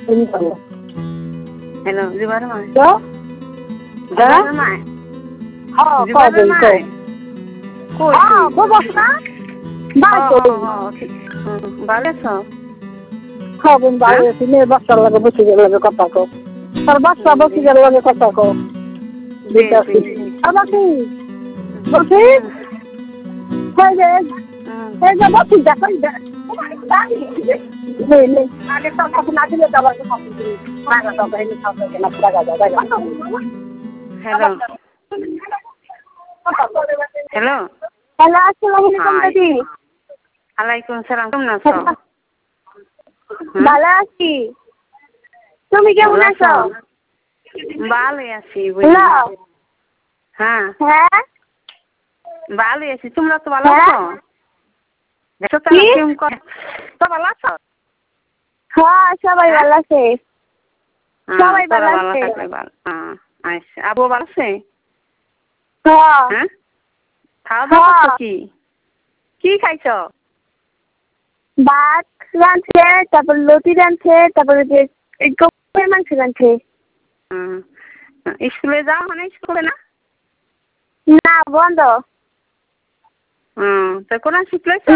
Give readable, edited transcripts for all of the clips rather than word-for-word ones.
Hello, di mana mai? Đó. Di mana mai? Di Có mana gì mai? rồi? Koi. Bố na? Bao rồi. Bale so. Bên bao thì nên bắt đầu là bớt cái là cái tao. ਪਰ bắt đầu bớt cái là cái tao. Bác sĩ. Bác sĩ. Thế giờ bác sĩ đã phải नहीं आगे तो अपना दिले दवा के मांगा तो कहीं खाओ के ना लगा जाएगा Hello. Hello. हेलो अस्सलाम वालेकुम दीदी Waalaikumsalam. কেমন আছো? ভালো আছি তুমি কেমন আছো ভালোই আছি হ্যালো হ্যাঁ হ্যাঁ ভালোই আছি তোমরা তো ভালো আছো দেখো তো কেমন করে তো ভালো আছো হ্যাঁ সবাই ভালো আছে সবাই ভালো আছে আচ্ছা আবু ভালো আছে হ্যাঁ খাওয়া দাওয়া করছো কি খাইছো ভাত রাঁধছে তারপর লতি রাঁধছে তারপরে যে গরুর মাংস রাঁধছে স্কুলে যাও মানে স্কুলে না না বন্ধ তো কোরআন শিখলেছ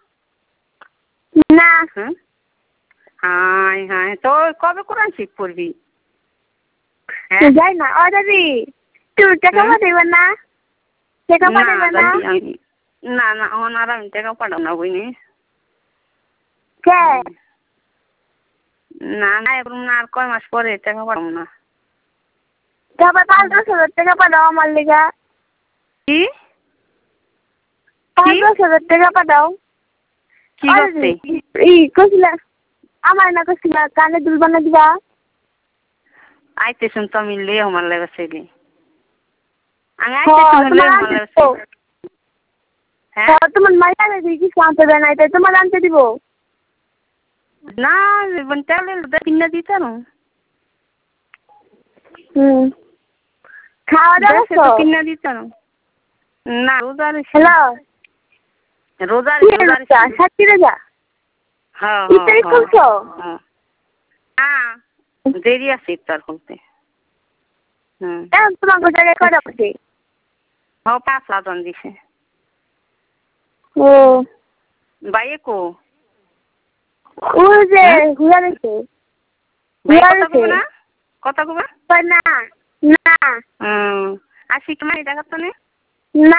না হাই হাই তো কবে কোরআন শিখ পড়বি যাই না ও দাদি তুই টাকা পাঠাইবেন না টাকা পাঠাইবেন না না না ওনার আমি টাকা পাঠাও না বুঝনি কে না না এরকম না আর কয় মাস পরে টাকা পাঠাবো না তারপর 5-10 হাজার টাকা পাঠাও আমার লিগা কি 5-10 হাজার টাকা পাঠাও কি করছে কইছিলা আমার না কইছিলা কানে দুল বানা দিবা আইতে শুন তো আমি লে আমার লাগে সেলি আমি আইতে শুন লে আমার লাগে হ্যাঁ তোমার মাইয়া লাগি কি শান্ত দেনা এটা তোমার আনতে দিব না বন্টালে দিনা দিতা না খাওয়া দাওয়া তো কিনা দিতা না রোজা রে হ্যালো রোজা সত্যি রোজা হ্যাঁ ইফতারি করছো হ্যাঁ দেরি আছে ইফতার করতে তোমার জায়গায় কয়টা বসে 5 আজান দিছে ও বাইয়ে কো ওই যে ঘুরা গেছে কথা কবে না না আসি তোমার দেখা তো না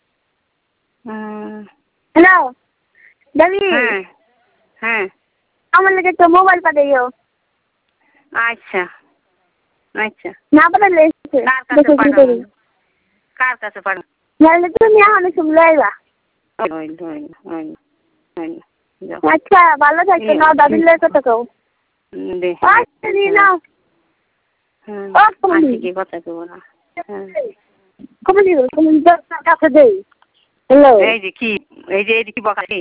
হ্যালো দাদি হ্যাঁ আমার লাগে তো মোবাইল পাঠাইও আচ্ছা আচ্ছা না পাঠালে কার কাছে পাঠাবো নাহলে তুমি এখন শুনলে আইবা আচ্ছা ভালো থাকতো না দাদির লাগে কথা কও আচ্ছা নিয়ে নাও কি কথা কব না কমন কাছে দেই হ্যালো এই যে কি বকাছি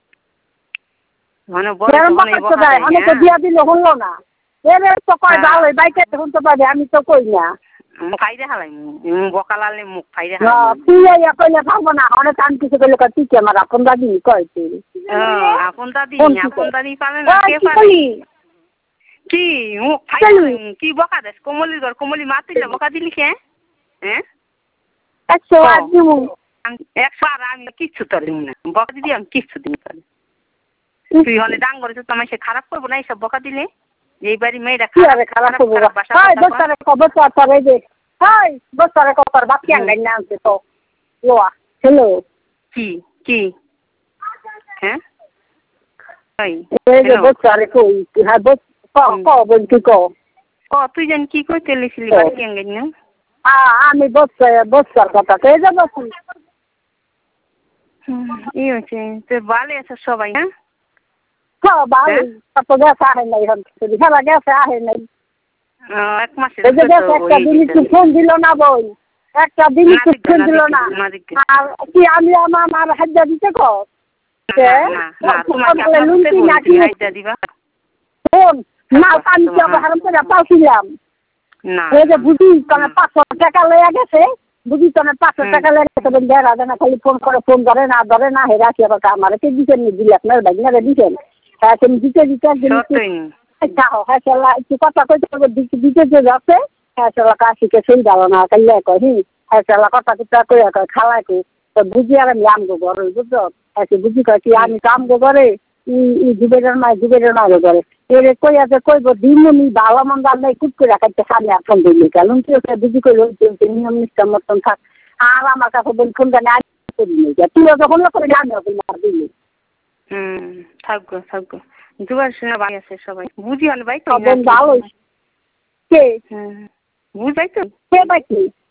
মানে অনেক দিয়া দিল হলো না এর তো কয় ভালো বাইকে শুনতে পারে আমি তো কই না মুখ ফাইদে হালাই বকালালে মুখ ফাইদে তুই কইলে পাবো না অনেক আমি কিছু কইলে তুই কি আমার আপন দাদি কয় তুই আপন দাদি পালে না কে পারে কি মুখ ফাইদে কি বকা দেস কমলি মাতিলে বকা দিলি কে হ্যাঁ 108 দিমু 100 আমি কিচ্ছু তো দিই না বকা দিদি আমি কিচ্ছু দিই না তুই হলে ডাং করে তো তোমায় সে খারাপ করবো না এইসব বকা দিলে এইবারই মেয়েরা খারাপ করবো বস্তারে বস্তারে যে বস্তারে কপার বাকি আঙ্গাই না আনছে তো লোয়া হ্যালো কি হ্যাঁ এই যে বস্তারে কই হ্যাঁ বল কি কও তুই জান কি কইতে লিখলি বাকি আঙ্গাই না আমি বস্তার কথা কই যাব ই হচ্ছে তো ভালো আছে সবাই হ্যাঁ ভালো তো গ্যাস আহে নাই সারা গ্যাস আহে নাই এক মাসে একটা দিন ফোন দিল না বই একটা দিন ফোন দিল না আর কি আমি আমার হাজার দিতে কর ফোন না আমি কি হারাম করে পাওছিলাম এই যে বুঝি তোমার 500 টাকা লয়ে গেছে বুঝি তোমার 500 টাকা লয়ে গেছে বেড়া দেনা খালি ফোন করে না ধরে না হেরা কি আবার আমার কে দিতেন দিলাম না ভাই না দিতেন তুমি দিতে হ্যাঁ চলা একটু কথা কইতে দিতে যে যাচ্ছে হ্যাঁ চলা কাশিকে সেই গেল না কাইলে কহি হ্যাঁ চলা কথা কিতা কই খালাই কই তো বুঝি আর আমি আমগো ঘরে বুঝছো হ্যাঁ বুঝি কয় কি আমি তো আমগো ঘরে দুবের মায়ের ঘরে এর কই আছে কইব দিমুনি ভালো মন্দ নাই কুট করে রাখাইতে সামনে আর ফোন দিলি কেন কি ওকে বুঝি কইল নিয়ম নিষ্ঠা মতন থাক আর আমার কাছে বলি ফোন জানি আজ করি নি তুইও যখন করে জানি না দিলি থাকবো দুবার শুনে বাড়ি আছে সবাই বুঝি হল ভাই তো ভালো কে বুঝাই তো কে পাইছি